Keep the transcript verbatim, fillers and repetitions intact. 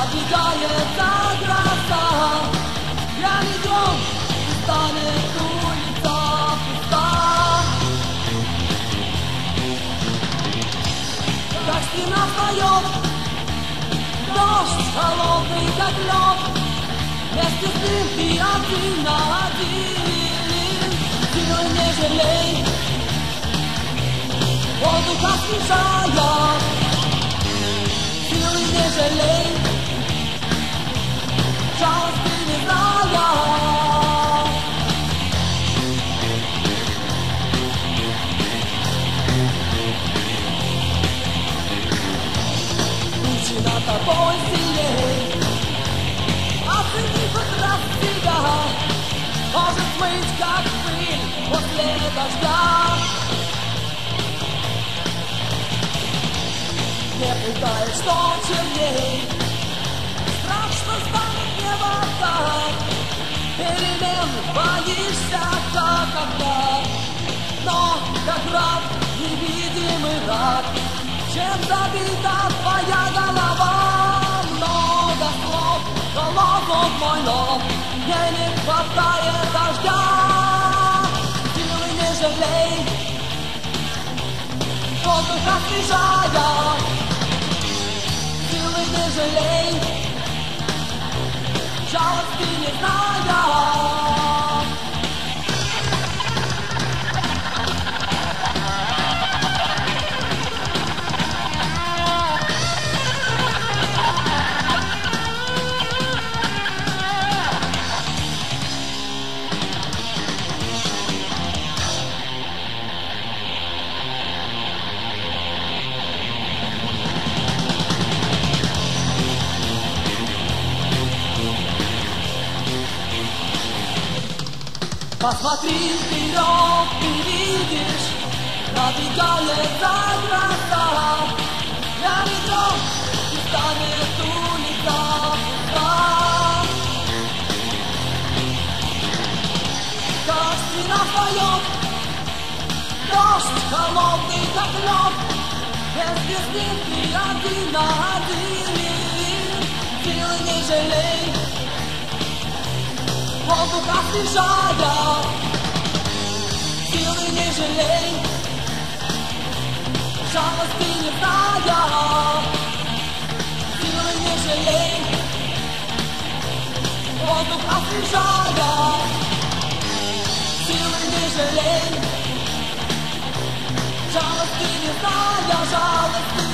надвигается гроза, грянет гром, и станет улица пуста. Как стена встает, дождь холодный, как лед, вместе с ним ты один на один. Силы не жалей, воздух освежая, силы не жалей, жалости не зная. Тучи над тобой сильней, оцени хоть раз себя, может смыть, как пыль после дождя. Не пугай, что черней, страшно станет небо так, перемен боишься, как когда. Но, как враг, невидимый враг, чем забита твоя голова. Много слов, голов мой лоб, мне не хватает дождя. Силы не жалей, воздух освежая, силы не жалей, жалости не зная. Посмотри вперед, ты видишь, надвигается гроза, грянет гром, и станет улица пуста. Как стена встает, дождь холодный, как лед, вместе с ним ты один на один. Силы не жалей, воздух освежая, силы не жалей, жалости не зная. Силы не жалей, воздух освежая, силы не жалей, жалости не зная, жалости.